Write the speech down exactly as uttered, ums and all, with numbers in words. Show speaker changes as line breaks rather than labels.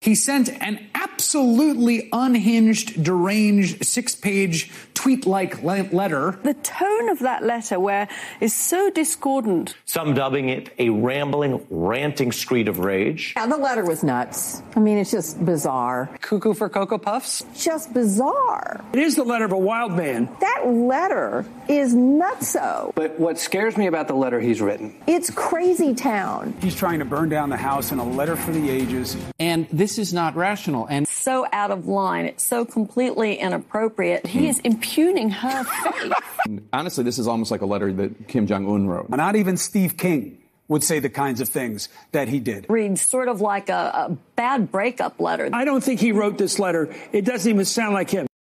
he sent an absolutely unhinged, deranged, six-page tweet-like le- letter.
The tone of that letter where is so discordant.
Some dubbing it a rambling, ranting screed of rage.
Yeah, the letter was nuts. I mean, it's just bizarre.
Cuckoo for Cocoa Puffs?
Just bizarre.
It is the letter of a wild man.
That letter is nutso.
But what scares me about the letter he's written,
it's crazy town.
He's trying to burn down the house in a letter for the ages.
And this is not rational. And
so out of line. It's so completely inappropriate. He is impugning her faith.
Honestly, this is almost like a letter that Kim Jong-un wrote.
Not even Steve King would say the kinds of things that he did.
Reads sort of like a, a bad breakup letter.
I don't think he wrote this letter. It doesn't even sound like him.